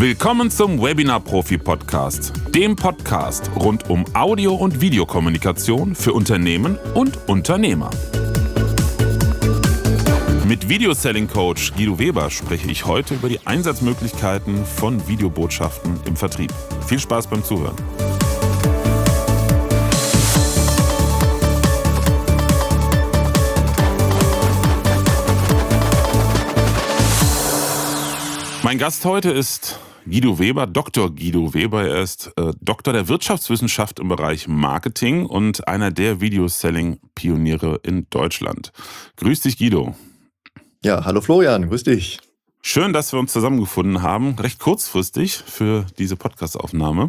Willkommen zum Webinar Profi Podcast, dem Podcast rund um Audio- und Videokommunikation für Unternehmen und Unternehmer. Mit Video-Selling Coach Guido Weber spreche ich heute über die Einsatzmöglichkeiten von Videobotschaften im Vertrieb. Viel Spaß beim Zuhören. Mein Gast heute ist Guido Weber, Dr. Guido Weber. Er ist Doktor der Wirtschaftswissenschaft im Bereich Marketing und einer der Video-Selling-Pioniere in Deutschland. Grüß dich, Guido. Ja, hallo Florian, grüß dich. Schön, dass wir uns zusammengefunden haben, recht kurzfristig für diese Podcast-Aufnahme.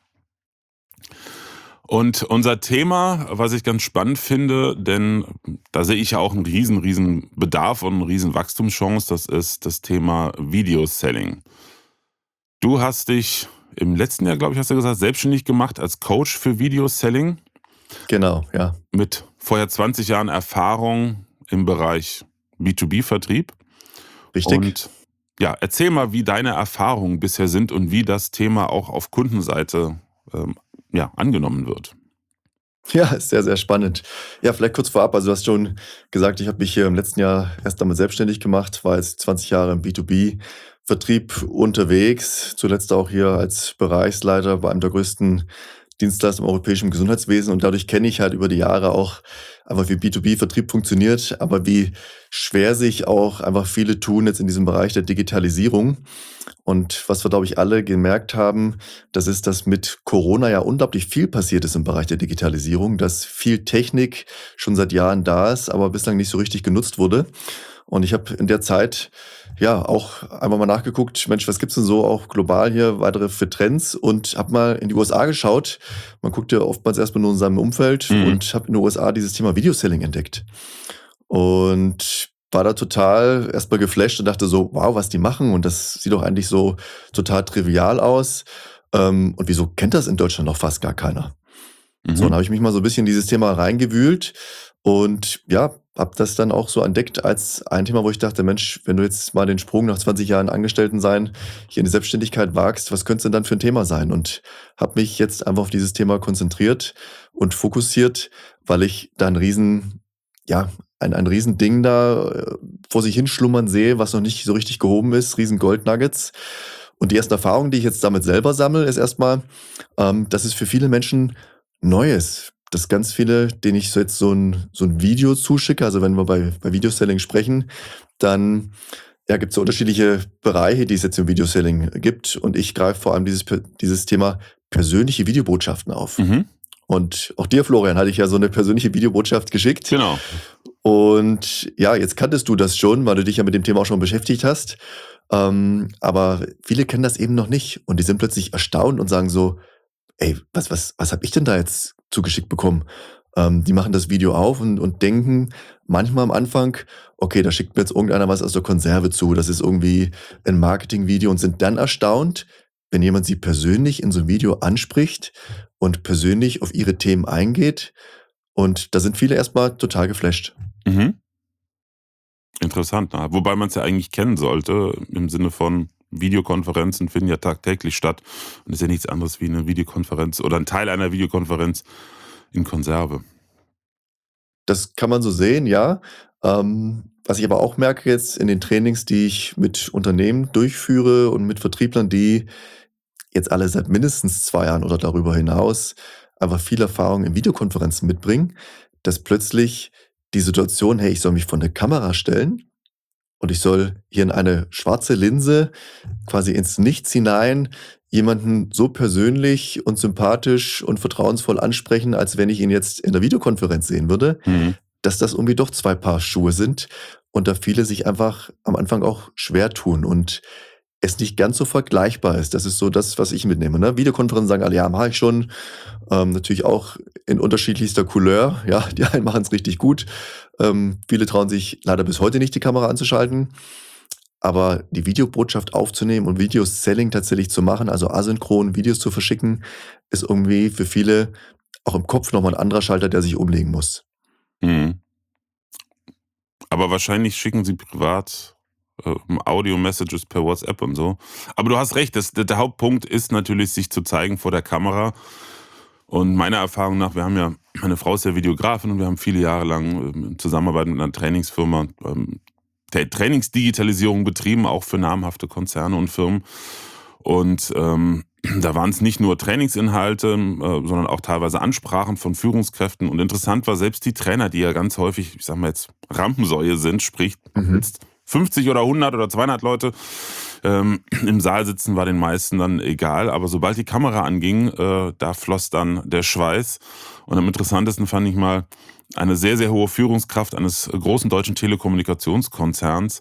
Und unser Thema, was ich ganz spannend finde, denn da sehe ich ja auch einen riesen Bedarf und eine riesen Wachstumschance, das ist das Thema Video-Selling. Du hast dich im letzten Jahr, glaube ich, hast du gesagt, selbstständig gemacht als Coach für Video-Selling. Genau, ja. Mit vorher 20 Jahren Erfahrung im Bereich B2B-Vertrieb. Richtig. Und ja, erzähl mal, wie deine Erfahrungen bisher sind und wie das Thema auch auf Kundenseite angenommen wird. Ja, ist sehr, sehr spannend. Ja, vielleicht kurz vorab, also du hast schon gesagt, ich habe mich hier im letzten Jahr erst damit selbstständig gemacht, war jetzt 20 Jahre im B2B-Vertrieb unterwegs, zuletzt auch hier als Bereichsleiter bei einem der größten Dienstleister im europäischen Gesundheitswesen und dadurch kenne ich halt über die Jahre auch einfach, wie B2B-Vertrieb funktioniert, aber wie schwer sich auch einfach viele tun jetzt in diesem Bereich der Digitalisierung. Und was wir, glaube ich, alle gemerkt haben, das ist, dass mit Corona ja unglaublich viel passiert ist im Bereich der Digitalisierung, dass viel Technik schon seit Jahren da ist, aber bislang nicht so richtig genutzt wurde. Und ich habe in der Zeit ja auch einfach mal nachgeguckt, Mensch, was gibt's denn so auch global hier weitere für Trends und habe mal in die USA geschaut. Man guckt ja oftmals erstmal nur in seinem Umfeld und habe in den USA dieses Thema Video-Selling entdeckt. Und war da total erstmal geflasht und dachte so, wow, was die machen und das sieht doch eigentlich so total trivial aus. Und wieso kennt das in Deutschland noch fast gar keiner? So, dann habe ich mich mal so ein bisschen in dieses Thema reingewühlt und ja, habe das dann auch so entdeckt als ein Thema, wo ich dachte, Mensch, wenn du jetzt mal den Sprung nach 20 Jahren Angestelltensein hier in die Selbstständigkeit wagst, was könnte es denn dann für ein Thema sein? Und habe mich jetzt einfach auf dieses Thema konzentriert und fokussiert, weil ich da ein Riesending da vor sich hinschlummern sehe, was noch nicht so richtig gehoben ist, riesen Goldnuggets. Und die ersten Erfahrungen, die ich jetzt damit selber sammle, ist erstmal, dass es für viele Menschen neu ist. Dass ganz viele, denen ich so jetzt so ein Video zuschicke, also wenn wir bei Video-Selling sprechen, dann gibt es so unterschiedliche Bereiche, die es jetzt im Video-Selling gibt. Und ich greife vor allem dieses Thema persönliche Videobotschaften auf. Und auch dir, Florian, hatte ich ja so eine persönliche Videobotschaft geschickt. Genau. Und ja, jetzt kanntest du das schon, weil du dich ja mit dem Thema auch schon beschäftigt hast. Aber viele kennen das eben noch nicht. Und die sind plötzlich erstaunt und sagen so, ey, was habe ich denn da jetzt zugeschickt bekommen? Die machen das Video auf und denken manchmal am Anfang, okay, da schickt mir jetzt irgendeiner was aus der Konserve zu. Das ist irgendwie ein Marketingvideo und sind dann erstaunt, wenn jemand sie persönlich in so einem Video anspricht und persönlich auf ihre Themen eingeht. Und da sind viele erstmal total geflasht. Interessant, ne? Wobei man es ja eigentlich kennen sollte, im Sinne von Videokonferenzen finden ja tagtäglich statt und ist ja nichts anderes wie eine Videokonferenz oder ein Teil einer Videokonferenz in Konserve. Das kann man so sehen, ja. Was ich aber auch merke jetzt in den Trainings, die ich mit Unternehmen durchführe und mit Vertrieblern, die jetzt alle seit mindestens 2 Jahren oder darüber hinaus einfach viel Erfahrung in Videokonferenzen mitbringen, dass plötzlich die Situation, hey, ich soll mich vor eine Kamera stellen und ich soll hier in eine schwarze Linse quasi ins Nichts hinein jemanden so persönlich und sympathisch und vertrauensvoll ansprechen, als wenn ich ihn jetzt in der Videokonferenz sehen würde, dass das irgendwie doch 2 Paar Schuhe sind und da viele sich einfach am Anfang auch schwer tun und es nicht ganz so vergleichbar ist. Das ist so das, was ich mitnehme. Ne? Videokonferenzen sagen alle, ja, mache ich schon. Natürlich auch in unterschiedlichster Couleur. Ja, die einen machen es richtig gut. Viele trauen sich leider bis heute nicht, die Kamera anzuschalten. Aber die Videobotschaft aufzunehmen und Video-Selling tatsächlich zu machen, also asynchron Videos zu verschicken, ist irgendwie für viele auch im Kopf nochmal ein anderer Schalter, der sich umlegen muss. Aber wahrscheinlich schicken sie privat Audio-Messages per WhatsApp und so. Aber du hast recht, der Hauptpunkt ist natürlich, sich zu zeigen vor der Kamera. Und meiner Erfahrung nach, meine Frau ist ja Videografin und wir haben viele Jahre lang in Zusammenarbeit mit einer Trainingsfirma Trainingsdigitalisierung betrieben, auch für namhafte Konzerne und Firmen. Und da waren es nicht nur Trainingsinhalte, sondern auch teilweise Ansprachen von Führungskräften. Und interessant war, selbst die Trainer, die ja ganz häufig, ich sag mal jetzt, Rampensäue sind, sprich jetzt 50 oder 100 oder 200 Leute im Saal sitzen, war den meisten dann egal. Aber sobald die Kamera anging, da floss dann der Schweiß. Und am interessantesten fand ich mal eine sehr, sehr hohe Führungskraft eines großen deutschen Telekommunikationskonzerns.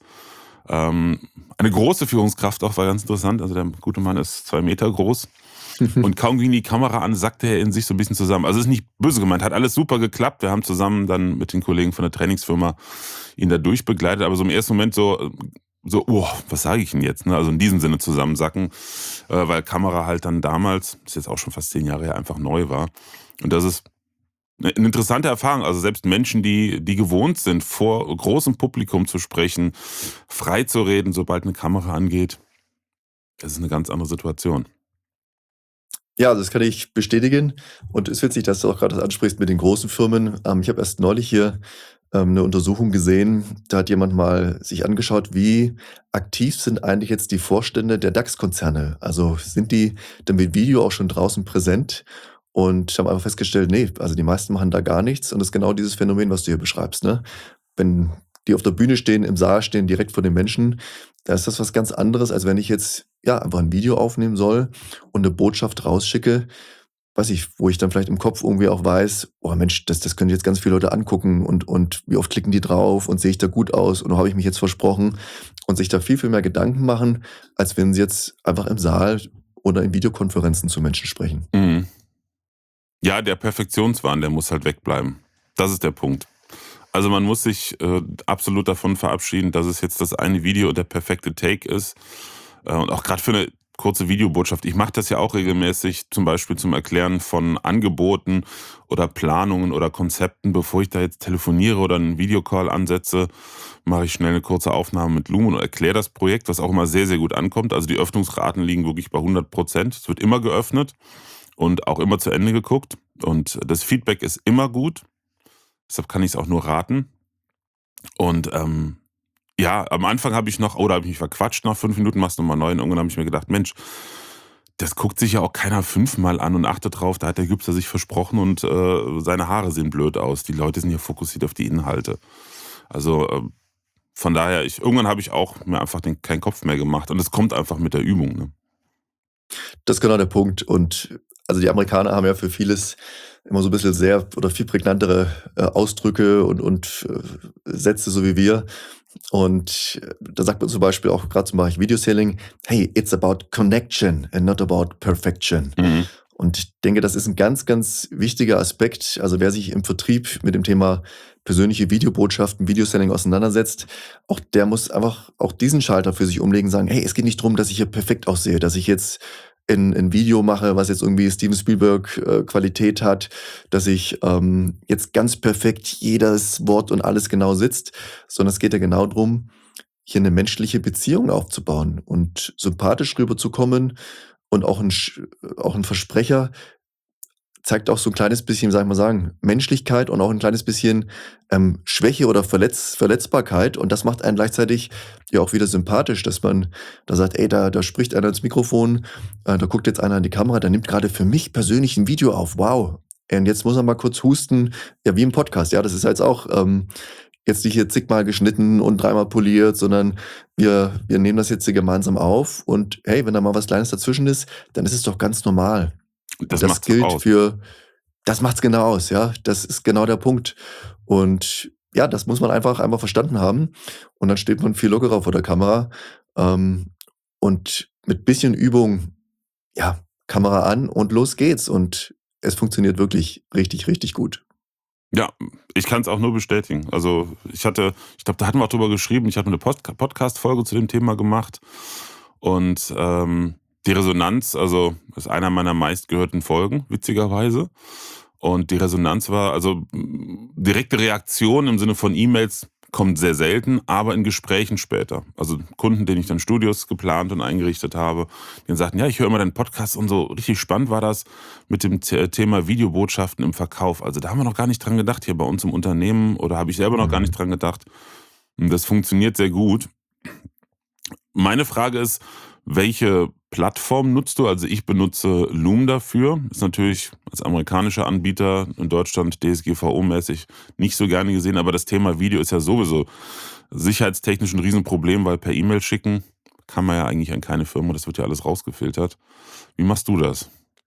Eine große Führungskraft auch, war ganz interessant. Also der gute Mann ist 2 Meter groß. Und kaum ging die Kamera an, sackte er in sich so ein bisschen zusammen. Also ist nicht böse gemeint, hat alles super geklappt. Wir haben zusammen dann mit den Kollegen von der Trainingsfirma ihn da durchbegleitet. Aber so im ersten Moment so, was sage ich denn jetzt? Also in diesem Sinne zusammensacken, weil Kamera halt dann damals, ist jetzt auch schon fast 10 Jahre her, einfach neu war. Und das ist eine interessante Erfahrung. Also selbst Menschen, die gewohnt sind, vor großem Publikum zu sprechen, frei zu reden, sobald eine Kamera angeht, das ist eine ganz andere Situation. Ja, das kann ich bestätigen. Und es ist witzig, dass du auch gerade das ansprichst mit den großen Firmen. Ich habe erst neulich hier 'ne Untersuchung gesehen. Da hat jemand mal sich angeschaut, wie aktiv sind eigentlich jetzt die Vorstände der DAX-Konzerne? Also, sind die denn mit Video auch schon draußen präsent? Und haben einfach festgestellt, ne, also die meisten machen da gar nichts. Und das ist genau dieses Phänomen, was du hier beschreibst, ne? Wenn die auf der Bühne stehen, im Saal stehen, direkt vor den Menschen, da ist das was ganz anderes, als wenn ich jetzt, ja, einfach ein Video aufnehmen soll und 'ne Botschaft rausschicke, weiß ich, wo ich dann vielleicht im Kopf irgendwie auch weiß: „Oh Mensch, das können jetzt ganz viele Leute angucken und wie oft klicken die drauf und sehe ich da gut aus und habe ich mich jetzt versprochen?“ Und sich da viel, viel mehr Gedanken machen, als wenn sie jetzt einfach im Saal oder in Videokonferenzen zu Menschen sprechen. Mhm. Ja, der Perfektionswahn, der muss halt wegbleiben. Das ist der Punkt. Also man muss sich absolut davon verabschieden, dass es jetzt das eine Video der perfekte Take ist. Und auch gerade für eine kurze Videobotschaft. Ich mache das ja auch regelmäßig, zum Beispiel zum Erklären von Angeboten oder Planungen oder Konzepten. Bevor ich da jetzt telefoniere oder einen Videocall ansetze, mache ich schnell eine kurze Aufnahme mit Lumen und erkläre das Projekt, was auch immer sehr, sehr gut ankommt. Also die Öffnungsraten liegen wirklich bei 100%. Es wird immer geöffnet und auch immer zu Ende geguckt. Und das Feedback ist immer gut. Deshalb kann ich es auch nur raten. Und ja, am Anfang habe ich mich verquatscht, nach 5 Minuten machst du nochmal neu. Und irgendwann habe ich mir gedacht, Mensch, das guckt sich ja auch keiner 5-mal an und achtet drauf, da hat der Güpster sich versprochen und seine Haare sehen blöd aus. Die Leute sind ja fokussiert auf die Inhalte. Also von daher, irgendwann habe ich auch mir einfach keinen Kopf mehr gemacht. Und es kommt einfach mit der Übung. Ne? Das ist genau der Punkt. Und also die Amerikaner haben ja für vieles immer so ein bisschen sehr oder viel prägnantere Ausdrücke und Sätze, so wie wir. Und da sagt man zum Beispiel auch gerade zum Bereich Videoselling: „Hey, it's about connection and not about perfection.“ Mhm. Und ich denke, das ist ein ganz, ganz wichtiger Aspekt. Also, wer sich im Vertrieb mit dem Thema persönliche Videobotschaften, Videoselling auseinandersetzt, auch der muss einfach auch diesen Schalter für sich umlegen, sagen: „Hey, es geht nicht drum, dass ich hier perfekt aussehe, dass ich jetzt ein Video mache, was jetzt irgendwie Steven Spielberg Qualität hat, dass ich jetzt ganz perfekt jedes Wort und alles genau sitzt“, sondern es geht ja genau drum, hier eine menschliche Beziehung aufzubauen und sympathisch rüberzukommen und auch ein Versprecher zeigt auch so ein kleines bisschen, wie soll ich mal sagen, Menschlichkeit und auch ein kleines bisschen Schwäche oder Verletzbarkeit. Und das macht einen gleichzeitig ja auch wieder sympathisch, dass man da sagt: „Ey, da spricht einer ins Mikrofon, da guckt jetzt einer in die Kamera, der nimmt gerade für mich persönlich ein Video auf. Wow. Und jetzt muss er mal kurz husten.“ Ja, wie im Podcast, ja, das ist ja jetzt auch jetzt nicht hier zigmal geschnitten und dreimal poliert, sondern wir nehmen das jetzt hier gemeinsam auf und hey, wenn da mal was Kleines dazwischen ist, dann ist es doch ganz normal. Und Das das macht's doch gilt aus. für das macht's genau aus, ja. Das ist genau der Punkt. Und ja, das muss man einfach verstanden haben. Und dann steht man viel lockerer vor der Kamera. Und mit bisschen Übung, ja, Kamera an und los geht's. Und es funktioniert wirklich richtig, richtig gut. Ja, ich kann es auch nur bestätigen. Also ich glaube, da hatten wir auch drüber geschrieben, ich hatte eine Podcast-Folge zu dem Thema gemacht und die Resonanz, also ist einer meiner meistgehörten Folgen, witzigerweise. Und die Resonanz war, also direkte Reaktion im Sinne von E-Mails kommt sehr selten, aber in Gesprächen später. Also Kunden, denen ich dann Studios geplant und eingerichtet habe, die dann sagten, ja, ich höre immer deinen Podcast und so richtig spannend war das mit dem Thema Videobotschaften im Verkauf. Also da haben wir noch gar nicht dran gedacht hier bei uns im Unternehmen oder habe ich selber noch gar nicht dran gedacht. Und das funktioniert sehr gut. Meine Frage ist, welche Plattform nutzt du? Also ich benutze Loom dafür. Ist natürlich als amerikanischer Anbieter in Deutschland DSGVO-mäßig nicht so gerne gesehen, aber das Thema Video ist ja sowieso sicherheitstechnisch ein Riesenproblem, weil per E-Mail schicken kann man ja eigentlich an keine Firma, das wird ja alles rausgefiltert. Wie machst du das?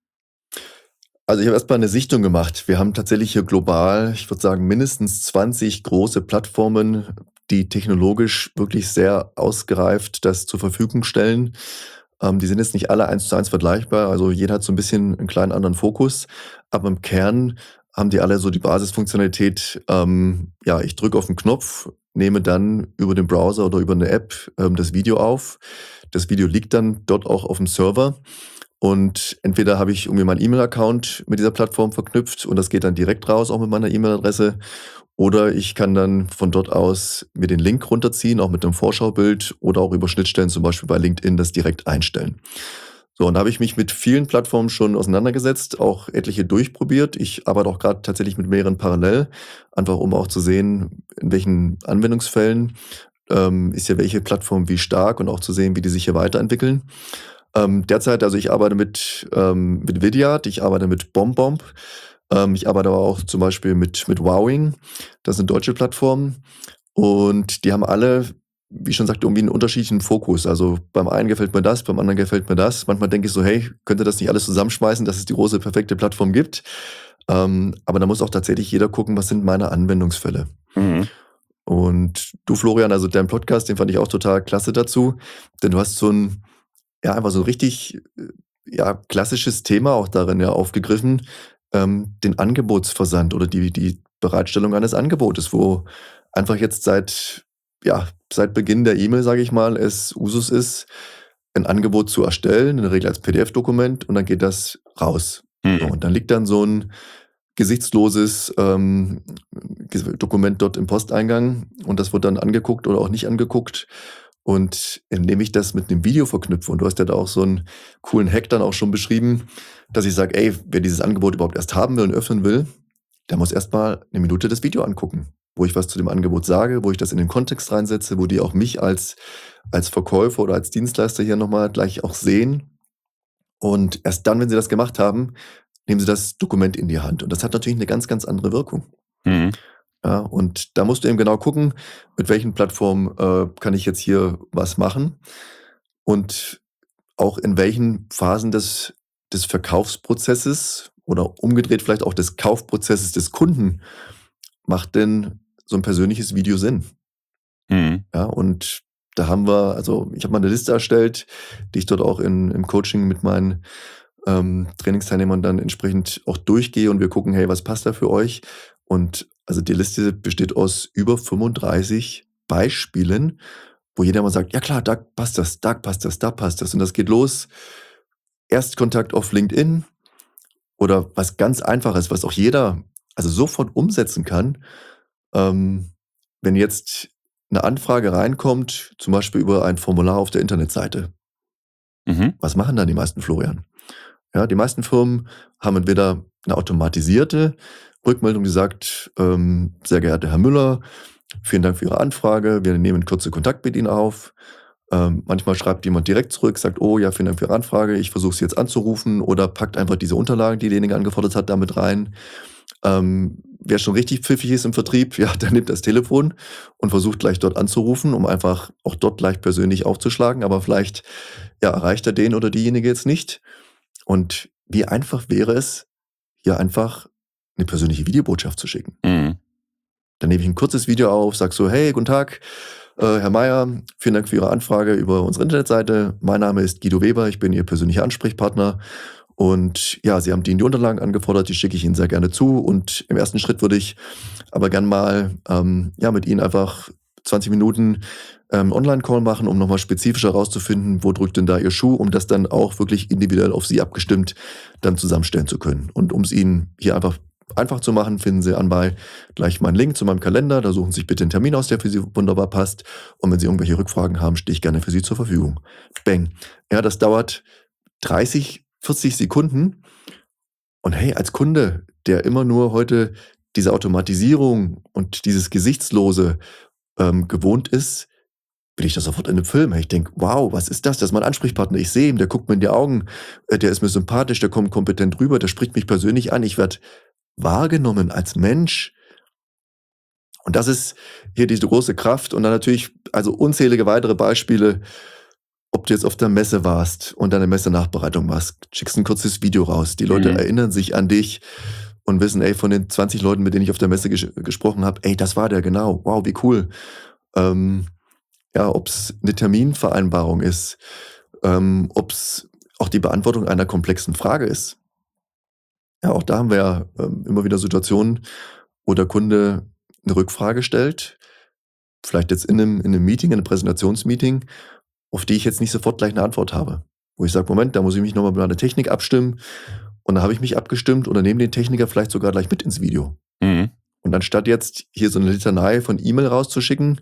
Also ich habe erstmal eine Sichtung gemacht. Wir haben tatsächlich hier global, ich würde sagen, mindestens 20 große Plattformen, die technologisch wirklich sehr ausgereift das zur Verfügung stellen. Die sind jetzt nicht alle 1:1 vergleichbar, also jeder hat so ein bisschen einen kleinen anderen Fokus, aber im Kern haben die alle so die Basisfunktionalität, ja, ich drücke auf 'n Knopf, nehme dann über den Browser oder über eine App, das Video auf. Das Video liegt dann dort auch auf dem Server und entweder habe ich irgendwie meinen E-Mail-Account mit dieser Plattform verknüpft und das geht dann direkt raus, auch mit meiner E-Mail-Adresse. Oder ich kann dann von dort aus mir den Link runterziehen, auch mit einem Vorschaubild oder auch über Schnittstellen, zum Beispiel bei LinkedIn, das direkt einstellen. So, und da habe ich mich mit vielen Plattformen schon auseinandergesetzt, auch etliche durchprobiert. Ich arbeite auch gerade tatsächlich mit mehreren parallel, einfach um auch zu sehen, in welchen Anwendungsfällen ist ja welche Plattform wie stark und auch zu sehen, wie die sich hier weiterentwickeln. Derzeit, also ich arbeite mit Vidyard, ich arbeite mit BombBomb, ich arbeite aber auch zum Beispiel mit Wowing. Das sind deutsche Plattformen und die haben alle, wie ich schon sagte, irgendwie einen unterschiedlichen Fokus. Also beim einen gefällt mir das, beim anderen gefällt mir das. Manchmal denke ich so: „Hey, könnte das nicht alles zusammenschmeißen, dass es die große perfekte Plattform gibt?“ Aber da muss auch tatsächlich jeder gucken, was sind meine Anwendungsfälle. Mhm. Und du, Florian, also dein Podcast, den fand ich auch total klasse dazu, denn du hast so ein ja, einfach so 'n richtig, ja, klassisches Thema auch darin ja aufgegriffen, den Angebotsversand oder die Bereitstellung eines Angebotes, wo einfach jetzt seit Beginn der E-Mail, sage ich mal, es Usus ist, ein Angebot zu erstellen, in der Regel als PDF-Dokument und dann geht das raus. So, Mhm. und dann liegt dann so 'n gesichtsloses, Dokument dort im Posteingang und das wird dann angeguckt oder auch nicht angeguckt. Und indem ich das mit 'nem Video verknüpfe und du hast ja da auch so 'n coolen Hack dann auch schon beschrieben, dass ich sage: „Ey, wer dieses Angebot überhaupt erst haben will und öffnen will, der muss erst mal 'ne Minute das Video angucken, wo ich was zu dem Angebot sage, wo ich das in den Kontext reinsetze, wo die auch mich als Verkäufer oder als Dienstleister hier noch mal gleich auch sehen. Und erst dann, wenn sie das gemacht haben, nehmen sie das Dokument in die Hand. Und das hat natürlich 'ne ganz, ganz andere Wirkung. Mhm. Ja, und da musst du eben genau gucken, mit welchen Plattformen, kann ich jetzt hier was machen und auch in welchen Phasen des Verkaufsprozesses oder umgedreht vielleicht auch des Kaufprozesses des Kunden macht denn so 'n persönliches Video Sinn? Mhm. Ja, und da haben wir also, ich habe mal 'ne Liste erstellt, die ich dort auch im Coaching mit meinen, Trainingsteilnehmern dann entsprechend auch durchgehe und wir gucken: „Hey, was passt da für euch?“ Und also, die Liste besteht aus über 35 Beispielen, wo jeder mal sagt: „Ja klar, da passt das, da passt das, da passt das.“ Und das geht los, Erstkontakt auf LinkedIn oder was ganz Einfaches, was auch jeder also sofort umsetzen kann. Ähm, wenn jetzt 'ne Anfrage reinkommt, zum Beispiel über ein Formular auf der Internetseite. Mhm. Was machen dann die meisten, Florian? Ja, die meisten Firmen haben entweder 'ne automatisierte Rückmeldung, die sagt: „Sehr geehrter Herr Müller, vielen Dank für Ihre Anfrage. Wir nehmen in Kürze Kontakt mit Ihnen auf.“ Manchmal schreibt jemand direkt zurück, sagt: „Oh ja, vielen Dank für Ihre Anfrage. Ich versuche Sie jetzt anzurufen“ oder packt einfach diese Unterlagen, die derjenige angefordert hat, da mit rein. Wer schon richtig pfiffig ist im Vertrieb, ja, der nimmt das Telefon und versucht gleich dort anzurufen, um einfach auch dort gleich persönlich aufzuschlagen, aber vielleicht, ja, erreicht er den oder diejenige jetzt nicht. Und wie einfach wäre es, hier einfach 'ne persönliche Videobotschaft zu schicken? Mhm. Dann nehme ich 'n kurzes Video auf, sage so: „Hey, guten Tag, Herr Meier, vielen Dank für Ihre Anfrage über unsere Internetseite. Mein Name ist Guido Weber, ich bin Ihr persönlicher Ansprechpartner und ja, Sie haben die Unterlagen angefordert, die schicke ich Ihnen sehr gerne zu und im ersten Schritt würde ich aber gern mal, ja, mit Ihnen einfach 20 Minuten, Online-Call machen, um noch mal spezifisch herauszufinden, wo drückt denn da Ihr Schuh, um das dann auch wirklich individuell auf Sie abgestimmt dann zusammenstellen zu können. Und um's Ihnen hier einfach einfach zu machen, finden Sie anbei gleich meinen Link zu meinem Kalender. Da suchen Sie sich bitte einen Termin aus, der für Sie wunderbar passt. Und wenn Sie irgendwelche Rückfragen haben, stehe ich gerne für Sie zur Verfügung. Bang. Ja, das dauert 30, 40 Sekunden. Und hey, als Kunde, der immer nur heute diese Automatisierung und dieses Gesichtslose gewohnt ist, will ich das sofort in 'nem Film. Ich denke: „Wow, was ist das? Das ist mein Ansprechpartner. Ich sehe ihn, der guckt mir in die Augen, der ist mir sympathisch, der kommt kompetent rüber, der spricht mich persönlich an. Ich werde wahrgenommen als Mensch.“ Und das ist hier diese große Kraft und dann natürlich also unzählige weitere Beispiele, ob du jetzt auf der Messe warst und deine Messenachbereitung machst, schickst 'n kurzes Video raus. Die Leute Mhm. erinnern sich an dich und wissen: „Ey, von den 20 Leuten, mit denen ich auf der Messe gesprochen habe, ey, das war der, genau. Wow, wie cool.“ Ähm, ja, ob's 'ne Terminvereinbarung ist, ob's auch die Beantwortung einer komplexen Frage ist. Ja, auch da haben wir ja, immer wieder Situationen, wo der Kunde 'ne Rückfrage stellt, vielleicht jetzt in 'nem Meeting, in 'nem Präsentationsmeeting, auf die ich jetzt nicht sofort gleich 'ne Antwort habe. Wo ich sage: „Moment, da muss ich mich noch mal mit meiner Technik abstimmen.“ Und dann habe ich mich abgestimmt oder nehme den Techniker vielleicht sogar gleich mit ins Video. Mhm. Und anstatt jetzt hier so 'ne Litanei von E-Mail rauszuschicken,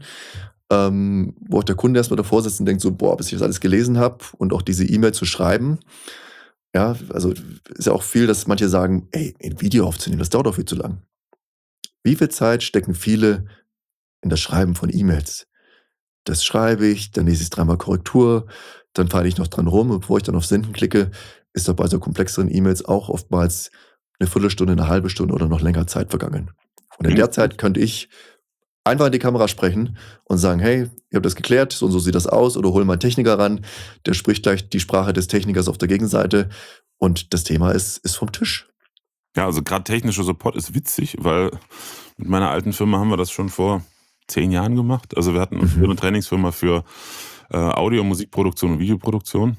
wo auch der Kunde erst mal davor sitzt und denkt so: „Boah, bis ich das alles gelesen habe“ und auch diese E-Mail zu schreiben. Ja, also ist ja auch viel, dass manche sagen: „Ey, 'n Video aufzunehmen, das dauert doch viel zu lang.“ Wie viel Zeit stecken viele in das Schreiben von E-Mails? Das schreibe ich, dann lese ich's dreimal Korrektur, dann feile ich noch dran rum und bevor ich dann auf Senden klicke, ist doch bei so komplexeren E-Mails auch oftmals 'ne Viertelstunde, 'ne halbe Stunde oder noch länger Zeit vergangen. Und in der Mhm. Zeit könnte ich einfach in die Kamera sprechen und sagen: „Hey, ihr habt das geklärt, so und so sieht das aus“ oder hole meinen Techniker ran, der spricht gleich die Sprache des Technikers auf der Gegenseite und das Thema ist vom Tisch. Ja, also gerade technischer Support ist witzig, weil mit meiner alten Firma haben wir das schon vor 10 Jahren gemacht. Also wir hatten früher 'ne Mhm. Trainingsfirma für, Audio und Musikproduktion und Videoproduktion.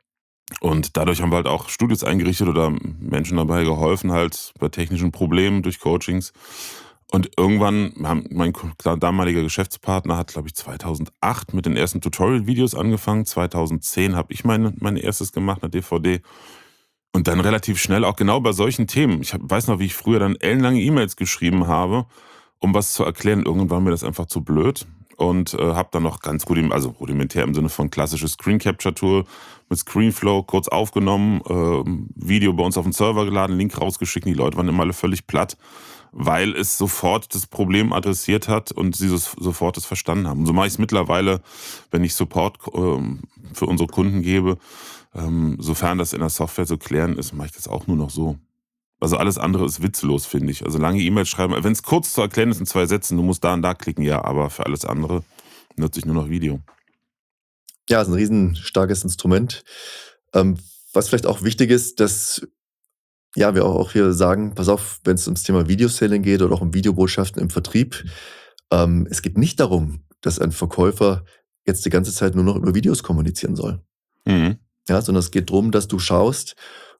Und dadurch haben wir halt auch Studios eingerichtet oder Menschen dabei geholfen, halt bei technischen Problemen durch Coachings. Und irgendwann haben damaliger Geschäftspartner hat, glaube ich, 2008 mit den ersten Tutorial-Videos angefangen. 2010 habe ich mein erstes gemacht, 'ne DVD. Und dann relativ schnell auch genau bei solchen Themen. Ich weiß noch, wie ich früher dann ellenlange E-Mails geschrieben habe, um was zu erklären. Irgendwann war mir das einfach zu blöd und, habe dann noch ganz rudimentär im Sinne von klassisches Screen Capture Tool mit Screenflow kurz aufgenommen, Video bei uns auf den Server geladen, Link rausgeschickt. Die Leute waren immer alle völlig platt, weil es sofort das Problem adressiert hat und sie sofort es verstanden haben. Und so mache ich's mittlerweile, wenn ich Support, für unsere Kunden gebe. Sofern das in der Software zu klären ist, mache ich das auch nur noch so. Also alles andere ist witzlos, finde ich. Also lange E-Mails schreiben, wenn es kurz zu erklären ist in 2 Sätzen, du musst da und da klicken, ja, aber für alles andere nutze ich nur noch Video. Ja, ist 'n riesenstarkes Instrument. Ähm, was vielleicht auch wichtig ist, dass, ja, wir auch hier sagen: „Pass auf, wenn's ums Thema Video-Selling geht oder auch um Videobotschaften im Vertrieb, es geht nicht darum, dass ein Verkäufer jetzt die ganze Zeit nur noch über Videos kommunizieren soll.“ Mhm. Ja, sondern es geht drum, dass du schaust,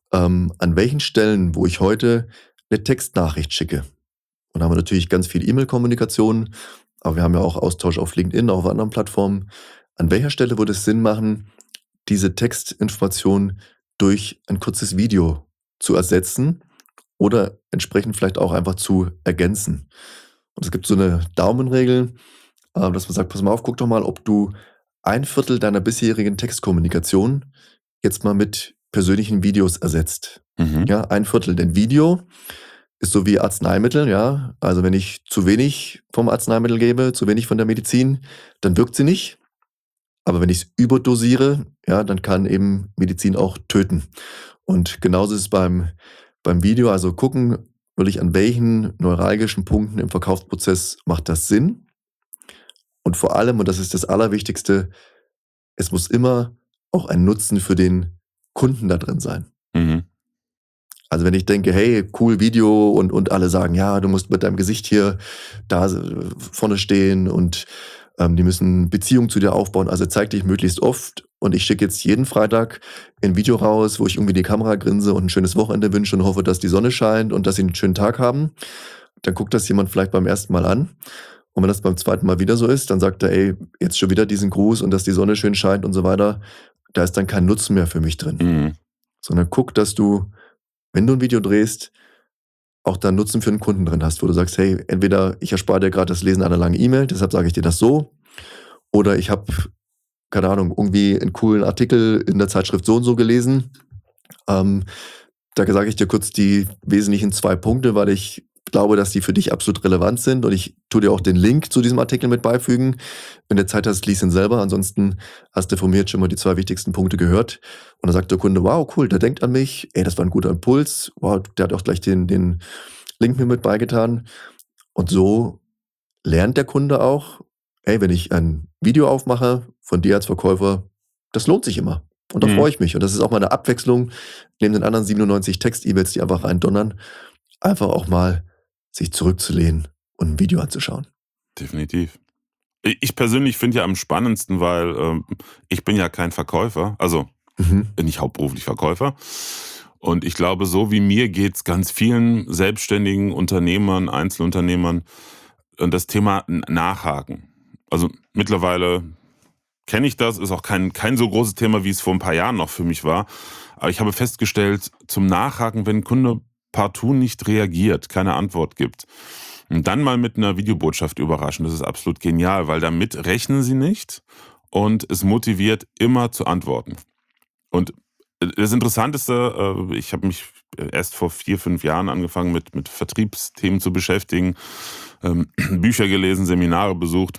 an welchen Stellen, wo ich heute 'ne Textnachricht schicke und da haben wir natürlich ganz viel E-Mail-Kommunikation, aber wir haben ja auch Austausch auf LinkedIn, auch auf anderen Plattformen. An welcher Stelle würde es Sinn machen, diese Textinformation durch ein kurzes Video zu ersetzen oder entsprechend vielleicht auch einfach zu ergänzen? Und es gibt so 'ne Daumenregel, dass man sagt: „Pass mal auf, guck doch mal, ob du 1/4 deiner bisherigen Textkommunikation jetzt mal mit persönlichen Videos ersetzt.“ Mhm. Ja, 1/4, denn Video ist so wie Arzneimittel, ja? Also, wenn ich zu wenig vom Arzneimittel gebe, zu wenig von der Medizin, dann wirkt sie nicht. Aber wenn ich's überdosiere, ja, dann kann eben Medizin auch töten. Und genauso ist es beim Video, also gucken, wirklich an welchen neuralgischen Punkten im Verkaufsprozess macht das Sinn? Und vor allem, und das ist das Allerwichtigste, es muss immer auch ein Nutzen für den Kunden da drin sein. Mhm. Also, wenn ich denke: „Hey, cool Video“ und alle sagen: „Ja, du musst mit deinem Gesicht hier da vorne stehen und, die müssen Beziehung zu dir aufbauen. Also, zeig dich möglichst oft und ich schicke jetzt jeden Freitag ein Video raus, wo ich irgendwie in die Kamera grinse und 'n schönes Wochenende wünsche und hoffe, dass die Sonne scheint und dass sie 'n schönen Tag haben.“ Dann guckt das jemand vielleicht beim ersten Mal an. Und wenn das beim zweiten Mal wieder so ist, dann sagt er: „Ey, jetzt schon wieder diesen Gruß und dass die Sonne schön scheint“ und so weiter. Da ist dann kein Nutzen mehr für mich drin. Mhm. Sondern guck, dass du, wenn du 'n Video drehst auch da Nutzen für den Kunden drin hast, wo du sagst: „Hey, entweder ich erspare dir grad das Lesen einer langen E-Mail, deshalb sage ich dir das so, oder ich habe, keine Ahnung, irgendwie 'n coolen Artikel in der Zeitschrift so und so gelesen. Ähm, Da sage ich dir kurz die wesentlichen 2 Punkte, weil ich glaube, dass die für dich absolut relevant sind und ich tue dir auch den Link zu diesem Artikel mit beifügen. Wenn du Zeit hast, lies ihn selber, ansonsten hast du von mir jetzt schon mal die 2 wichtigsten Punkte gehört. Und dann sagt der Kunde: „Wow, cool, der denkt an mich. Ey, das war 'n guter Impuls. Wow, der hat auch gleich den Link mir mit beigetan.“ Und so lernt der Kunde auch: „Ey, wenn ich ein Video aufmache von dir als Verkäufer, das lohnt sich immer. Und da Mhm. freue ich mich.“ Und das ist auch mal 'ne Abwechslung neben den anderen 97 Text-E-Mails, die einfach reindonnern, einfach auch mal sich zurückzulehnen und 'n Video anzuschauen. Definitiv. Ich persönlich finde ja am spannendsten, weil, ich bin ja kein Verkäufer, also Mhm. bin nicht hauptberuflich Verkäufer. Und ich glaube, so wie mir geht's ganz vielen selbstständigen Unternehmern, Einzelunternehmern, das Thema Nachhaken. Also mittlerweile kenne ich das, ist auch kein so großes Thema, wie es vor ein paar Jahren noch für mich war. Aber ich habe festgestellt, zum Nachhaken, wenn 'n Kunde partout nicht reagiert, keine Antwort gibt, und dann mal mit einer Videobotschaft überraschen, das ist absolut genial, weil damit rechnen sie nicht und es motiviert immer zu antworten. Und das Interessanteste, ich habe mich erst vor 4, 5 Jahren angefangen mit Vertriebsthemen zu beschäftigen, Bücher gelesen, Seminare besucht.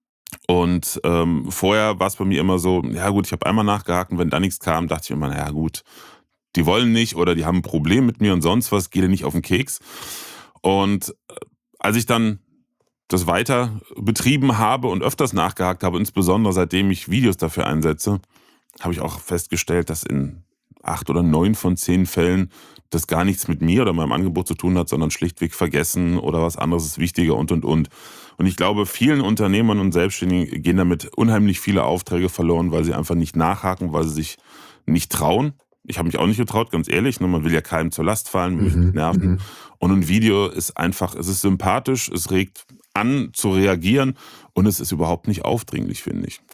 Und, vorher war es bei mir immer so, ja gut, ich habe einmal nachgehakt und wenn da nichts kam, dachte ich immer: „Na ja gut, die wollen nicht oder die haben 'n Problem mit mir und sonst was, gehe denen nicht auf den Keks.“ Und, als ich dann das weiter betrieben habe und öfters nachgehakt habe, insbesondere seitdem ich Videos dafür einsetze, habe ich auch festgestellt, dass in 8 oder 9 von 10 Fällen das gar nichts mit mir oder meinem Angebot zu tun hat, sondern schlichtweg vergessen oder was anderes ist wichtiger und. Und ich glaube, vielen Unternehmern und Selbstständigen gehen damit unheimlich viele Aufträge verloren, weil sie einfach nicht nachhaken, weil sie sich nicht trauen. Ich habe mich auch nicht getraut, ganz ehrlich, ne? Man will ja keinem zur Last fallen, man möchte nicht Mhm. nerven. Mhm. Und ein Video ist einfach, es ist sympathisch, es regt an zu reagieren und es ist überhaupt nicht aufdringlich, finde ich.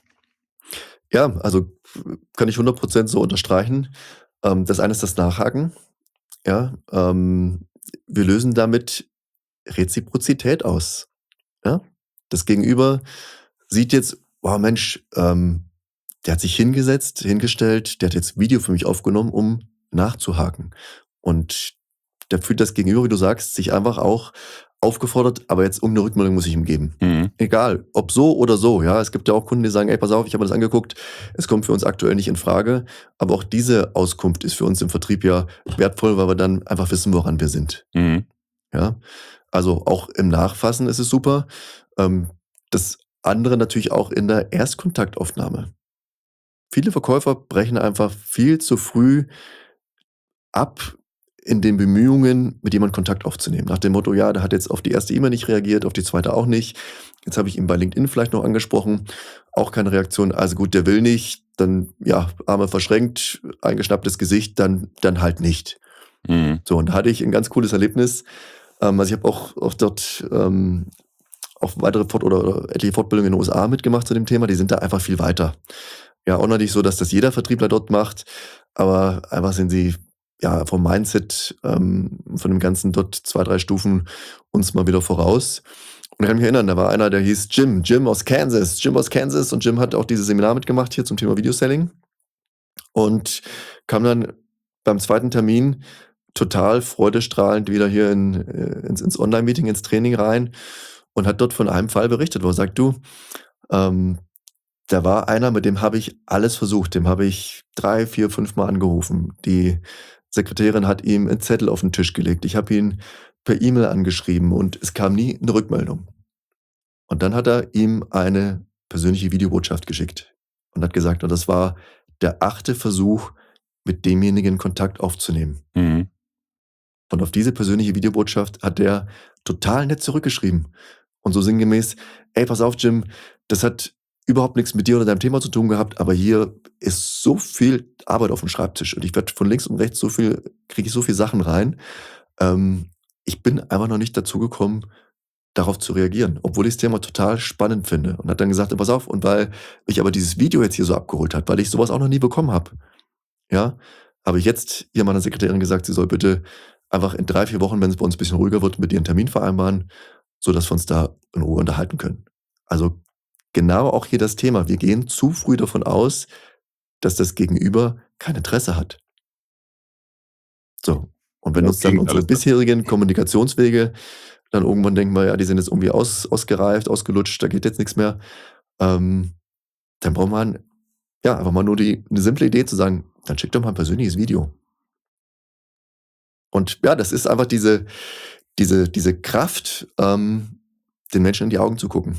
Ja, also, kann ich 100% so unterstreichen. Das eine ist das Nachhaken, ja? Wir lösen damit Reziprozität aus, ja? Das Gegenüber sieht jetzt: „Wow, Mensch, der hat sich hingestellt, der hat jetzt Video für mich aufgenommen, um nachzuhaken.“ Und da fühlt das Gegenüber, wie du sagst, sich einfach auch aufgefordert, aber jetzt irgend 'ne Rückmeldung muss ich ihm geben. Mhm. Egal, ob so oder so, ja? Es gibt ja auch Kunden, die sagen: „Ey, pass auf, ich habe mir das angeguckt, es kommt für uns aktuell nicht infrage.“ Aber auch diese Auskunft ist für uns im Vertrieb ja wertvoll, weil wir dann einfach wissen, woran wir sind, Mhm. ja? Also, auch im Nachfassen ist es super. Ähm, Das andere natürlich auch in der Erstkontaktaufnahme. Viele Verkäufer brechen einfach viel zu früh ab in den Bemühungen, mit jemandem Kontakt aufzunehmen. Nach dem Motto: „Ja, der hat jetzt auf die erste E-Mail nicht reagiert, auf die zweite auch nicht. Jetzt habe ich ihn bei LinkedIn vielleicht noch angesprochen, auch keine Reaktion. Also gut, der will nicht, dann, ja, Arme verschränkt, eingeschnapptes Gesicht, dann halt nicht.“ Mhm. So, und da hatte ich ein ganz cooles Erlebnis. Also, ich habe auch dort, auch weitere oder etliche Fortbildungen in den USA mitgemacht zu dem Thema. Die sind da einfach viel weiter. Ja, auch noch nicht so, dass das jeder Vertriebler dort macht, aber einfach sind sie, ja, vom Mindset, von dem Ganzen dort 2 3 Stufen uns mal wieder voraus. Und ich kann mich erinnern, da war einer, der hieß Jim aus Kansas, und Jim hat auch dieses Seminar mitgemacht hier zum Thema Video-Selling und kam dann beim zweiten Termin total freudestrahlend wieder hier ins Online-Meeting, ins Training rein und hat dort von einem Fall berichtet, wo er sagt: „Du, ähm, da war einer, mit dem habe ich alles versucht. Dem habe ich 3 4 5 Mal angerufen. Die Sekretärin hat ihm 'n Zettel auf 'n Tisch gelegt. Ich habe ihn per E-Mail angeschrieben und es kam nie 'ne Rückmeldung.“ Und dann hat er ihm eine persönliche Videobotschaft geschickt und hat gesagt, und das war der 8. Versuch, mit demjenigen Kontakt aufzunehmen. Mhm. Und auf diese persönliche Videobotschaft hat der total nett zurückgeschrieben und so sinngemäß: „Ey, pass auf, Jim, das hat überhaupt nix mit dir oder deinem Thema zu tun gehabt, aber hier ist so viel Arbeit aufm Schreibtisch und ich werde von links und rechts kriege ich so viel Sachen rein. Ähm, Ich bin einfach noch nicht dazu gekommen, darauf zu reagieren, obwohl ich's Thema total spannend finde.“ Und hat dann gesagt: „Pass auf, und weil mich aber dieses Video jetzt hier so abgeholt hat, weil ich so was auch noch nie bekommen habe, ja, habe ich jetzt hier meiner Sekretärin gesagt, sie soll bitte einfach in 3, 4 Wochen, wenn es bei uns ein bisschen ruhiger wird, mit dir 'n Termin vereinbaren, sodass wir uns da in Ruhe unterhalten können. Also, genau auch hier das Thema. Wir gehen zu früh davon aus, dass das Gegenüber kein Interesse hat. So. Und wenn Das uns dann klingt unsere alles bisherigen Kommunikationswege dann irgendwann denken wir: „Ja, die sind jetzt irgendwie ausgereift, ausgelutscht, da geht jetzt nichts mehr." Ähm, Dann braucht man, ja, einfach mal nur 'ne simple Idee zu sagen: „Dann schick doch mal 'n persönliches Video." Und ja, das ist einfach diese Kraft, den Menschen in die Augen zu gucken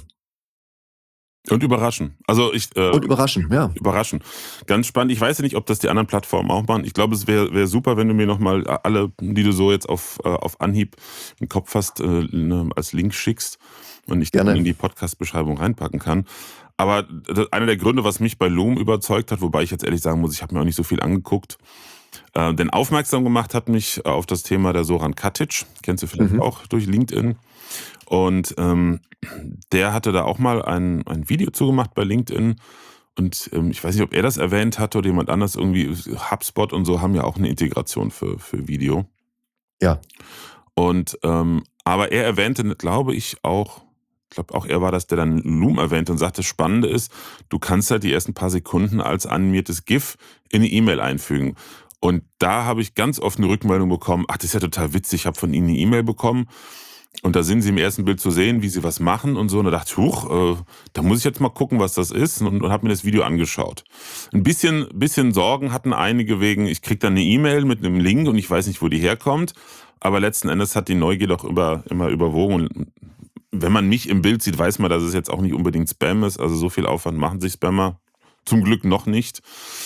und überraschen. Also, ich und überraschen, ja. überraschen. Ganz spannend. Ich weiß ja nicht, ob das die anderen Plattformen auch machen. Ich glaube, es wäre super, wenn du mir noch mal alle, die du so jetzt auf Anhieb im Kopf hast, ne, als Link schickst und ich die dann Gerne. in die Podcast-Beschreibung reinpacken kann. Aber einer der Gründe, was mich bei Loom überzeugt hat, wobei ich jetzt ehrlich sagen muss, ich habe mir auch nicht so viel angeguckt, denn aufmerksam gemacht hat mich auf das Thema der Soran Katic, kennst du vielleicht Mhm. auch durch LinkedIn. Und der hatte da auch mal ein Video zugemacht bei LinkedIn. Und ich weiß nicht, ob er das erwähnt hatte oder jemand anders. Irgendwie HubSpot und so haben ja auch eine Integration für Video. Ja. Und aber er erwähnte, glaube ich glaube auch er war das, der dann Loom erwähnte und sagte, das Spannende ist, du kannst halt die ersten paar Sekunden als animiertes GIF in eine E-Mail einfügen. Und da habe ich ganz oft eine Rückmeldung bekommen, ach, das ist ja total witzig, ich habe von Ihnen eine E-Mail bekommen und da sind sie im ersten Bild zu sehen, wie sie was machen und so. Und da dachte ich, huch, da muss ich jetzt mal gucken, was das ist. Und habe mir das Video angeschaut. Ein bisschen Sorgen hatten einige wegen, ich kriege dann eine E-Mail mit einem Link und ich weiß nicht, wo die herkommt. Aber letzten Endes hat die Neugier doch immer überwogen. Und wenn man mich im Bild sieht, weiß man, dass es jetzt auch nicht unbedingt Spam ist. Also so viel Aufwand machen sich Spammer zum Glück noch nicht.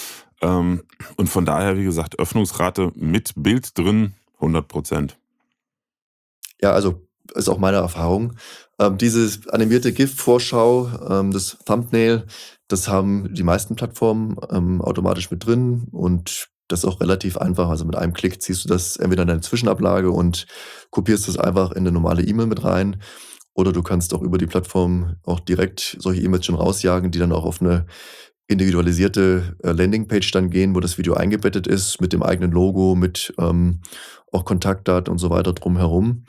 Und von daher, wie gesagt, Öffnungsrate mit Bild drin 100%. Ja, also, ist auch meine Erfahrung. Dieses animierte GIF-Vorschau, das Thumbnail, das haben die meisten Plattformen, automatisch mit drin und das ist auch relativ einfach. Also, mit einem Klick ziehst du das entweder in deine Zwischenablage und kopierst das einfach in 'ne normale E-Mail mit rein oder du kannst auch über die Plattform auch direkt solche E-Mails schon rausjagen, die dann auch auf 'ne individualisierte, Landingpage dann gehen, wo das Video eingebettet ist mit dem eigenen Logo, mit, auch Kontaktdaten und so weiter drumherum.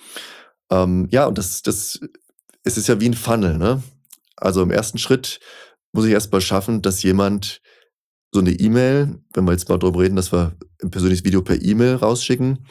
Ja, und das es ist ja wie 'n Funnel, ne? Also, im ersten Schritt muss ich erst mal schaffen, dass jemand so 'ne E-Mail, wenn wir jetzt mal drüber reden, dass wir 'n persönliches Video per E-Mail rausschicken,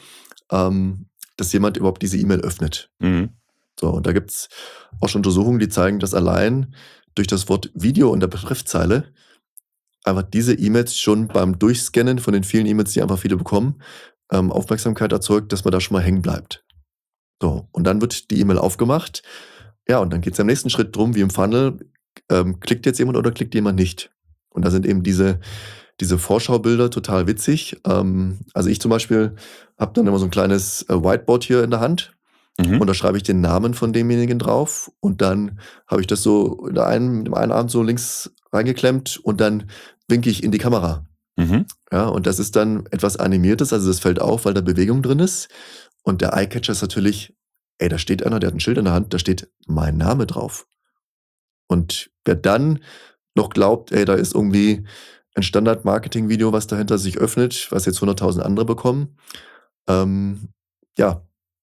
dass jemand überhaupt diese E-Mail öffnet. Mhm. So, und da gibt's auch schon Untersuchungen, die zeigen, dass allein durch das Wort Video in der Betreffzeile einfach diese E-Mails schon beim Durchscannen von den vielen E-Mails, die einfach viele bekommen, Aufmerksamkeit erzeugt, dass man da schon mal hängen bleibt. So, und dann wird die E-Mail aufgemacht. Ja, und dann geht's im nächsten Schritt drum, wie im Funnel, klickt jetzt jemand oder klickt jemand nicht? Und da sind eben diese Vorschaubilder total witzig. Also, ich zum Beispiel habe dann immer so 'n kleines, Whiteboard hier in der Hand Mhm. und da schreibe ich den Namen von demjenigen drauf und dann habe ich das so in der einen mit dem einen Arm so links reingeklemmt und dann winke ich in die Kamera. Mhm. Ja, und das ist dann etwas Animiertes, also das fällt auf, weil da Bewegung drin ist. Und der Eyecatcher ist natürlich: „Ey, da steht einer, der hat 'n Schild in der Hand, da steht mein Name drauf." Und wer dann noch glaubt, ey, da ist irgendwie ein Standard-Marketing-Video, was dahinter sich öffnet, was jetzt 100.000 andere bekommen, ähm, ja,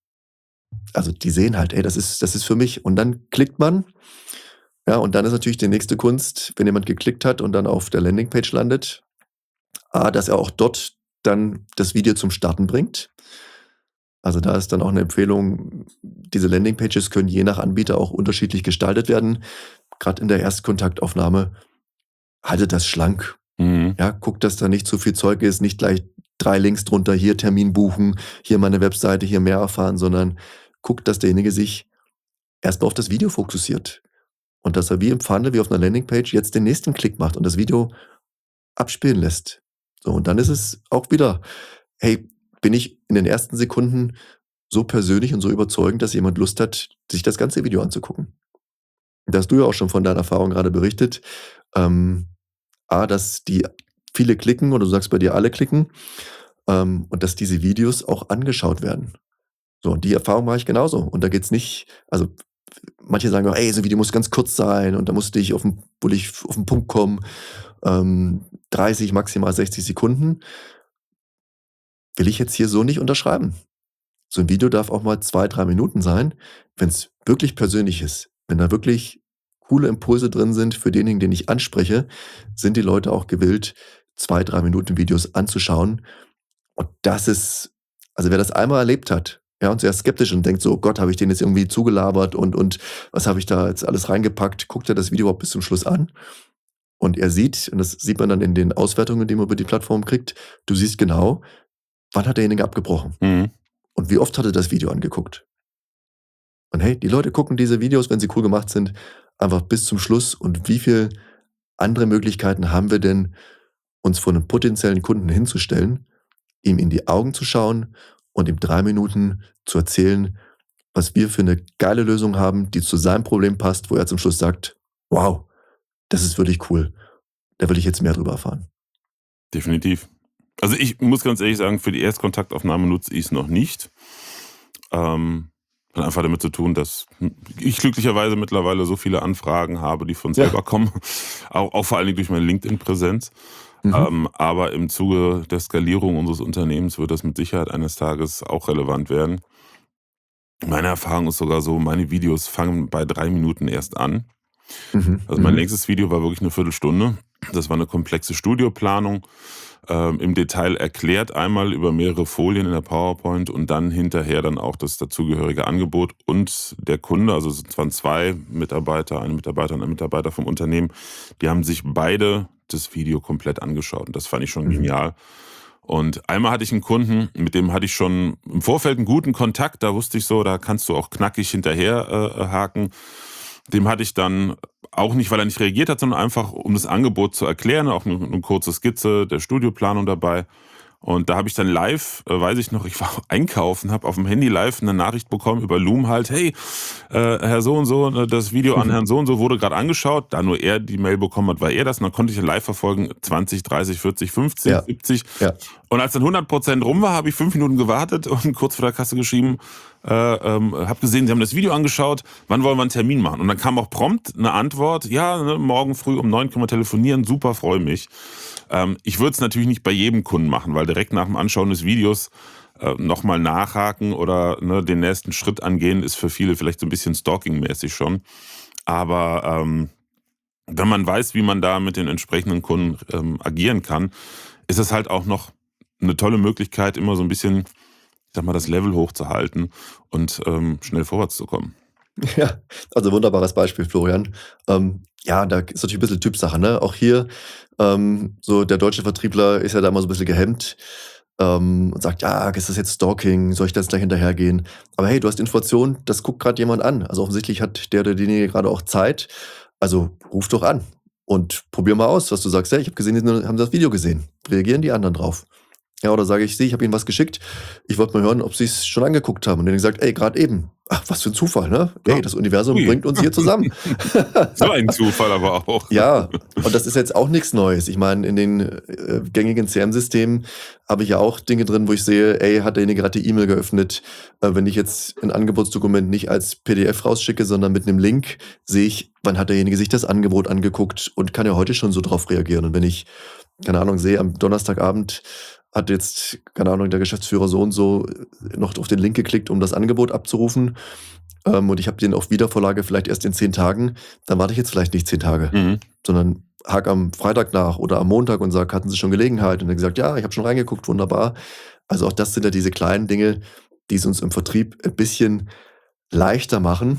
also die sehen halt: „Ey, das ist für mich." Und dann klickt man, ja, und dann ist natürlich die nächste Kunst, wenn jemand geklickt hat und dann auf der Landingpage landet, dass er auch dort dann das Video zum Starten bringt. Also, da ist dann auch 'ne Empfehlung, diese Landingpages können je nach Anbieter auch unterschiedlich gestaltet werden. Grad in der Erstkontaktaufnahme, haltet das schlank. Mhm. Ja, guckt, dass da nicht zu viel Zeug ist, nicht gleich 3 Links drunter, hier Termin buchen, hier meine Webseite, hier mehr erfahren, sondern guckt, dass derjenige sich erst mal auf das Video fokussiert und dass er wie im Funnel, wie auf 'ner Landingpage jetzt den nächsten Klick macht und das Video abspielen lässt. So, und dann ist es auch wieder: Hey, bin ich in den ersten Sekunden so persönlich und so überzeugend, dass jemand Lust hat, sich das ganze Video anzugucken? Da hast du ja auch schon von deiner Erfahrung grade berichtet, ähm, dass die viele klicken oder du sagst, bei dir alle klicken, und dass diese Videos auch angeschaut werden. So, und die Erfahrung mache ich genauso. Und da geht's nicht, also, manche sagen auch: „Ey, so 'n Video muss ganz kurz sein und da musste ich will ich auf 'n Punkt kommen, 30, maximal 60 Sekunden." will ich jetzt hier so nicht unterschreiben. So ein Video darf auch mal 2, 3 Minuten sein, wenn es wirklich persönlich ist. Wenn da wirklich coole Impulse drin sind für denjenigen, den ich anspreche, sind die Leute auch gewillt, 2, 3 Minuten Videos anzuschauen. Und das ist, also wer das einmal erlebt hat, ja, und sehr skeptisch und denkt so: „Oh Gott, habe ich den jetzt irgendwie zugelabert und was habe ich da jetzt alles reingepackt?“ Guckt er das Video überhaupt bis zum Schluss an und er sieht, und das sieht man dann in den Auswertungen, die man über die Plattform kriegt, du siehst genau, wann hat derjenige abgebrochen Mhm. und wie oft hat er das Video angeguckt. Und hey, die Leute gucken diese Videos, wenn sie cool gemacht sind, einfach bis zum Schluss. Und wie viel andere Möglichkeiten haben wir denn, uns vor einem potenziellen Kunden hinzustellen, ihm in die Augen zu schauen und ihm 3 Minuten zu erzählen, was wir für eine geile Lösung haben, die zu seinem Problem passt, wo er zum Schluss sagt: „Wow, das ist wirklich cool. Da will ich jetzt mehr drüber erfahren.“ Definitiv. Also ich muss ganz ehrlich sagen, für die Erstkontaktaufnahme nutze ich es noch nicht. Hat einfach damit zu tun, dass ich glücklicherweise mittlerweile so viele Anfragen habe, die von Ja. selber kommen. Auch vor allen Dingen durch meine LinkedIn-Präsenz. Mhm. Aber im Zuge der Skalierung unseres Unternehmens wird das mit Sicherheit eines Tages auch relevant werden. Meine Erfahrung ist sogar so, meine Videos fangen bei 3 Minuten erst an. Mhm. Also mein Mhm. längstes Video war wirklich eine Viertelstunde. Das war eine komplexe Studioplanung, im Detail erklärt, einmal über mehrere Folien in der PowerPoint und dann hinterher dann auch das dazugehörige Angebot und der Kunde, also es waren 2 Mitarbeiter, eine Mitarbeiterin und ein Mitarbeiter vom Unternehmen, die haben sich beide das Video komplett angeschaut und das fand ich schon Mhm. genial. Und einmal hatte ich einen Kunden, mit dem hatte ich schon im Vorfeld einen guten Kontakt, da wusste ich so, da kannst du auch knackig hinterher, haken. Dem hatte ich dann auch nicht, weil er nicht reagiert hat, sondern einfach, um das Angebot zu erklären, auch eine kurze Skizze der Studioplanung dabei. Und da habe ich dann live, weiß ich noch, ich war einkaufen, habe auf dem Handy live eine Nachricht bekommen über Loom halt: „Hey, Herr so und so, das Video an Herrn so und so wurde gerade angeschaut.“ Da nur er die Mail bekommen hat, war er das. Und dann konnte ich live verfolgen, 20, 30, 40, 50, Ja, 70. ja. Und als dann 100% rum war, habe ich 5 Minuten gewartet und kurz vor der Kasse geschrieben, habe gesehen, Sie haben das Video angeschaut, wann wollen wir einen Termin machen? Und dann kam auch prompt eine Antwort: „Ja, ne, morgen früh um 9 können wir telefonieren, super, freue mich.“ Ich würde es natürlich nicht bei jedem Kunden machen, weil direkt nach dem Anschauen des Videos nochmal nachhaken oder ne, den nächsten Schritt angehen, ist für viele vielleicht so ein bisschen stalking-mäßig schon. Aber wenn man weiß, wie man da mit den entsprechenden Kunden agieren kann, ist es halt auch noch eine tolle Möglichkeit, immer so ein bisschen, ich sag mal, das Level hochzuhalten und schnell vorwärts zu kommen. Ja, also wunderbares Beispiel, Florian. Ja, da ist natürlich ein bisschen Typsache, ne? Auch hier, so der deutsche Vertriebler ist ja da immer so ein bisschen gehemmt, und sagt: „Ja, ist das jetzt Stalking? Soll ich da jetzt gleich hinterhergehen?“ Aber hey, du hast Informationen, das guckt gerade jemand an. Also offensichtlich hat der oder diejenige grade auch Zeit. Also ruf doch an und probier mal aus, was du sagst: „Hey, ich habe gesehen, die haben das Video gesehen.“ Reagieren die anderen drauf? Ja, oder sage ich: „Sie, ich habe Ihnen was geschickt. Ich wollte mal hören, ob Sie's schon angeguckt haben.“ Und dann sagt: „Ey, gerade eben.“ Ach, was für 'n Zufall, ne? Ja, Ey, das Universum ui. bringt uns hier zusammen. So ein Zufall aber auch. Ja, und das ist jetzt auch nix Neues. Ich meine, in den, gängigen CRM-Systemen habe ich ja auch Dinge drin, wo ich sehe: „Ey, hat derjenige grad die E-Mail geöffnet?“ Wenn ich jetzt 'n Angebotsdokument nicht als PDF rausschicke, sondern mit 'nem Link, sehe ich, wann hat derjenige sich das Angebot angeguckt und kann ja heute schon so drauf reagieren. Und wenn ich, keine Ahnung, sehe, am Donnerstagabend hat jetzt, keine Ahnung, der Geschäftsführer so und so noch auf den Link geklickt, um das Angebot abzurufen, und ich habe den auf Wiedervorlage vielleicht erst in 10 Tagen, dann warte ich jetzt vielleicht nicht 10 Tage, Mhm. sondern hake am Freitag nach oder am Montag und sage: „Hatten Sie schon Gelegenheit?“ Und dann gesagt: „Ja, ich habe schon reingeguckt, wunderbar.“ Also, auch das sind ja diese kleinen Dinge, die es uns im Vertrieb ein bisschen leichter machen.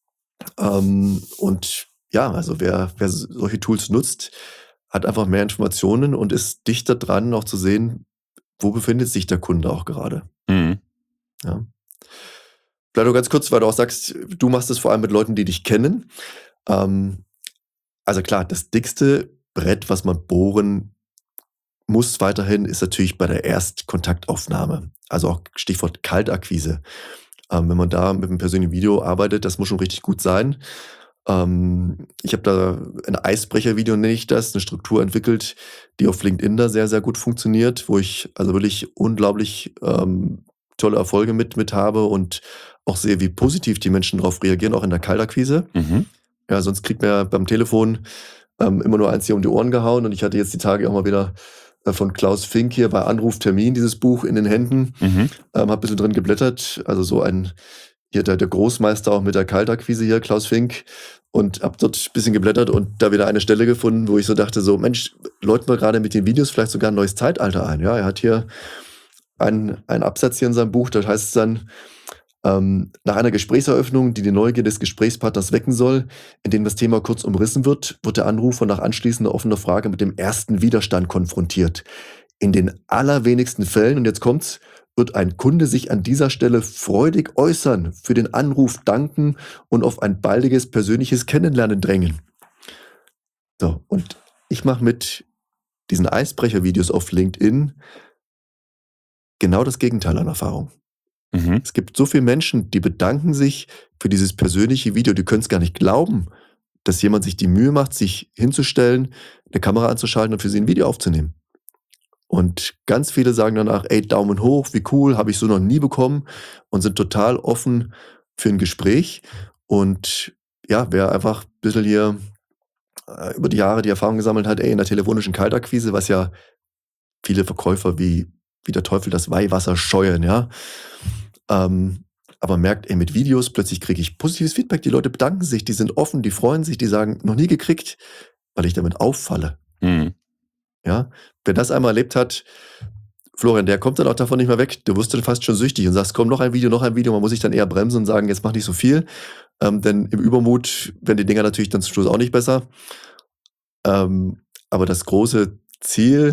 Und ja, also wer solche Tools nutzt, hat einfach mehr Informationen und ist dichter dran, auch zu sehen, wo befindet sich der Kunde auch gerade, Mhm. ja? Vielleicht nur ganz kurz, weil du auch sagst, du machst es vor allem mit Leuten, die dich kennen. Ähm, also klar, das dickste Brett, was man bohren muss weiterhin, ist natürlich bei der Erstkontaktaufnahme. Also auch Stichwort Kaltakquise. Wenn man da mit 'nem persönlichen Video arbeitet, das muss schon richtig gut sein. Ich habe da ein Eisbrechervideo, nenne ich das, 'ne Struktur entwickelt, die auf LinkedIn da sehr, sehr gut funktioniert, wo ich also wirklich unglaublich, tolle Erfolge mit habe und auch sehe, wie positiv die Menschen drauf reagieren, auch in der Kaltakquise. Mhm. Ja, sonst kriegt man ja beim Telefon, immer nur eins hier um die Ohren gehauen und ich hatte jetzt die Tage auch mal wieder von Klaus Fink hier bei Anruftermin, dieses Buch in den Händen. Hab ein bisschen drin geblättert, also so hier der Großmeister auch mit der Kaltakquise hier, Klaus Fink. Und hab dort ein bisschen geblättert und da wieder eine Stelle gefunden, wo ich so dachte, so Mensch, läuten wir gerade mit den Videos vielleicht sogar ein neues Zeitalter ein. Ja, er hat hier einen Absatz hier in seinem Buch, da heißt es dann, nach einer Gesprächseröffnung, die Neugier des Gesprächspartners wecken soll, in dem das Thema kurz umrissen wird, wird der Anrufer nach anschließender offener Frage mit dem ersten Widerstand konfrontiert. In den allerwenigsten Fällen, und jetzt kommt's, wird ein Kunde sich an dieser Stelle freudig äußern, für den Anruf danken und auf ein baldiges persönliches Kennenlernen drängen. So, und ich mache mit diesen Eisbrecher-Videos auf LinkedIn genau das Gegenteil an Erfahrung. Es gibt so viele Menschen, die bedanken sich für dieses persönliche Video, die können es gar nicht glauben, dass jemand sich die Mühe macht, sich hinzustellen, eine Kamera anzuschalten und für sie ein Video aufzunehmen. Und ganz viele sagen danach, ey, Daumen hoch, wie cool, habe ich so noch nie bekommen und sind total offen für ein Gespräch. Und ja, wer einfach ein bisschen hier über die Jahre die Erfahrung gesammelt hat, ey, in der telefonischen Kaltakquise, was ja viele Verkäufer wie der Teufel das Weihwasser scheuen, ja. Aber merkt, ey, mit Videos plötzlich kriege ich positives Feedback, die Leute bedanken sich, die sind offen, die freuen sich, die sagen, noch nie gekriegt, weil ich damit auffalle. Ja, wer das einmal erlebt hat, Florian, der kommt dann auch davon nicht mehr weg, du wirst dann fast schon süchtig und sagst, komm, noch ein Video, man muss sich dann eher bremsen und sagen, jetzt mach nicht so viel, denn im Übermut werden die Dinger natürlich dann zum Schluss auch nicht besser. Aber das große Ziel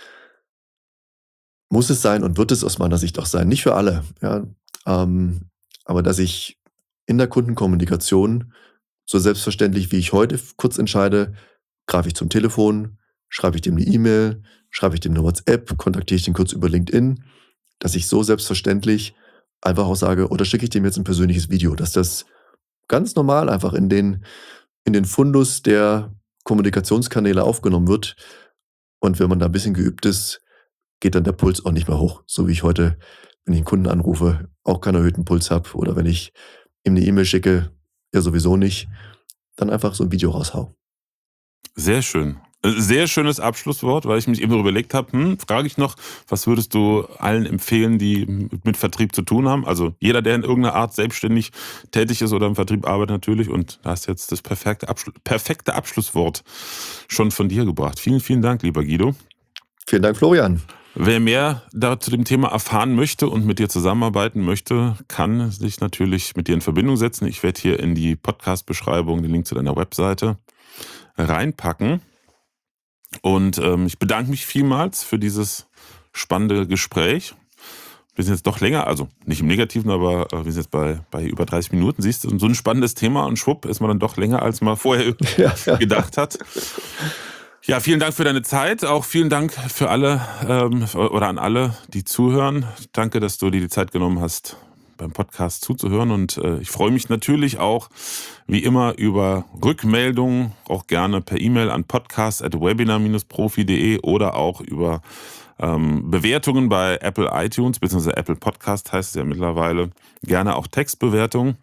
muss es sein und wird es aus meiner Sicht auch sein, nicht für alle, ja, aber dass ich in der Kundenkommunikation so selbstverständlich, wie ich heute kurz entscheide, greife ich zum Telefon, schreibe ich dem eine E-Mail, schreibe ich dem eine WhatsApp, kontaktiere ich den kurz über LinkedIn, dass ich so selbstverständlich einfach auch sage, oder schicke ich dem jetzt ein persönliches Video, dass das ganz normal einfach in den Fundus der Kommunikationskanäle aufgenommen wird. Und wenn man da ein bisschen geübt ist, geht dann der Puls auch nicht mehr hoch. So wie ich heute, wenn ich einen Kunden anrufe, auch keinen erhöhten Puls habe. Oder wenn ich ihm eine E-Mail schicke, ja sowieso nicht, dann einfach so ein Video raushau. Sehr schön. Sehr schönes Abschlusswort, weil ich mich eben überlegt habe, frage ich noch, was würdest du allen empfehlen, die mit Vertrieb zu tun haben? Also jeder, der in irgendeiner Art selbstständig tätig ist oder im Vertrieb arbeitet natürlich, und da hast jetzt das perfekte Abschlusswort schon von dir gebracht. Vielen, vielen Dank, lieber Guido. Vielen Dank, Florian. Wer mehr zu dem Thema erfahren möchte und mit dir zusammenarbeiten möchte, kann sich natürlich mit dir in Verbindung setzen. Ich werde hier in die Podcast-Beschreibung den Link zu deiner Webseite reinpacken. Und ich bedanke mich vielmals für dieses spannende Gespräch. Wir sind jetzt doch länger, also nicht im Negativen, aber wir sind jetzt bei über 30 Minuten. Siehst du, so ein spannendes Thema und schwupp ist man dann doch länger, als man vorher gedacht hat. Ja, vielen Dank für deine Zeit. Auch vielen Dank für alle oder an alle, die zuhören. Danke, dass du dir die Zeit genommen hast, beim Podcast zuzuhören. Und ich freue mich natürlich auch, wie immer, über Rückmeldungen, auch gerne per E-Mail an podcast@webinar-profi.de oder auch über Bewertungen bei Apple iTunes bzw. Apple Podcast heißt es ja mittlerweile. Gerne auch Textbewertungen.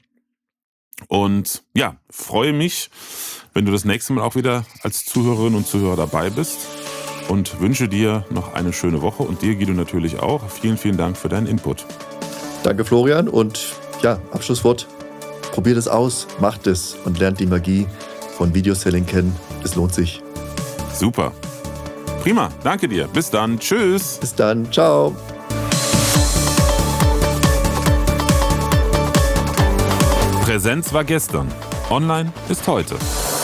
Und ja, freue mich, wenn du das nächste Mal auch wieder als Zuhörerin und Zuhörer dabei bist, und wünsche dir noch eine schöne Woche und dir, Guido, natürlich auch. Vielen, vielen Dank für deinen Input. Danke, Florian, und ja, Abschlusswort, probiert es aus, macht es und lernt die Magie von Videoselling kennen. Es lohnt sich. Super. Prima, danke dir. Bis dann. Tschüss. Bis dann. Ciao. Präsenz war gestern. Online ist heute.